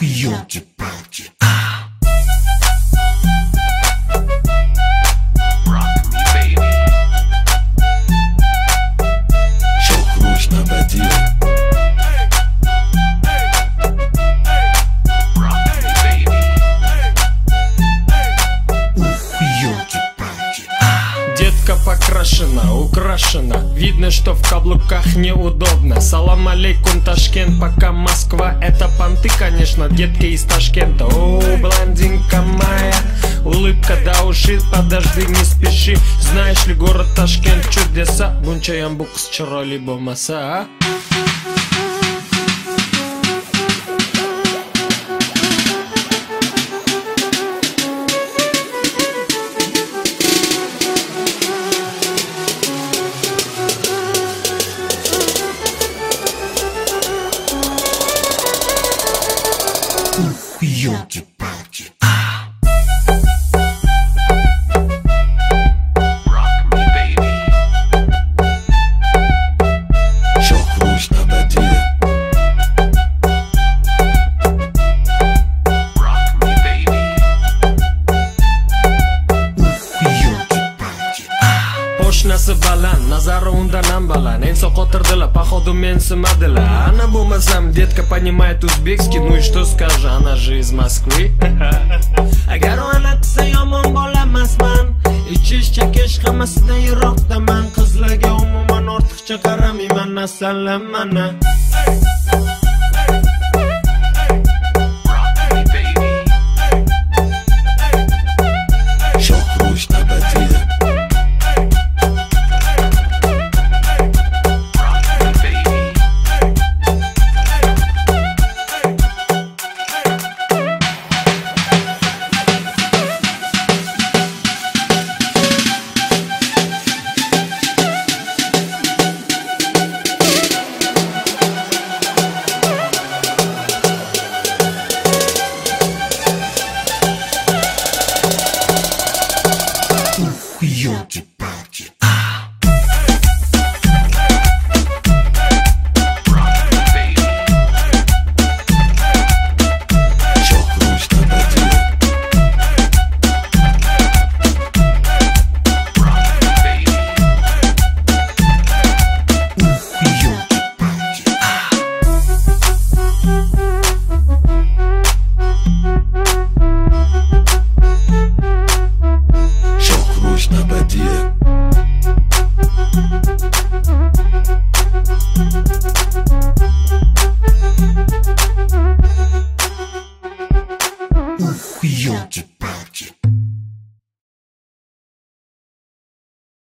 Ёлки-палки. Детка покрашена, украшена, видно, что в каблуках неудобно. Салам алейкум, Ташкент, пока Москва. Это понты, конечно, детки из Ташкента. О, блондинка моя, улыбка до ушей, подожди, не спеши. Знаешь ли, город Ташкент чудеса. Бунчаям букс чироли болмаса, а? Ёлки-палки. Qo'shnasi baland, nazari undan ham baland. Ensa qotirdilar, походу mensimadilar. Ana bo'lmasam, detka понимает узбекский. Ну и что скажешь, она же из Моskvы. Agar ona desa yomon bo'lamasman. Ichish chekish hammasidan yiroqdaman. Qizlarga umuman ortiqcha qaramayman, nasallam mana.